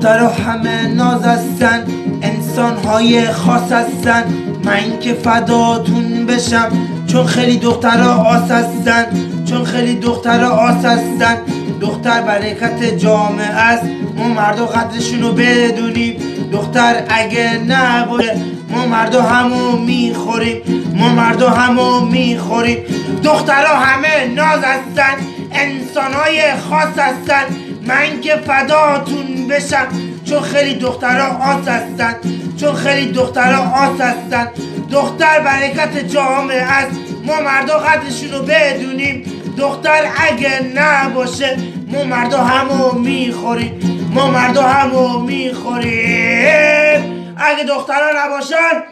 دخترها همه ناز هستن، انسانهای خاص هستن. من که فداتون بشم چون خیلی دخترها آس هستن، چون خیلی دخترها آس هستن. دختر برکت جامعه است، ما مردا قدرشونو بدونیم. دختر اگه نباشه ما مردا همو میخوریم، ما مردا همو میخوریم. دخترها همه ناز هستن، انسانهای خاص هستن. من که فداتون بشم چون خیلی دخترها آس هستن، چون خیلی دخترها آس هستن. دختر برکت جامعه است، ما مردا قدرشونو بدونیم. دختر اگه نباشه ما مردا همو میخوریم، ما مردا همو میخوریم. اگه دخترها نباشن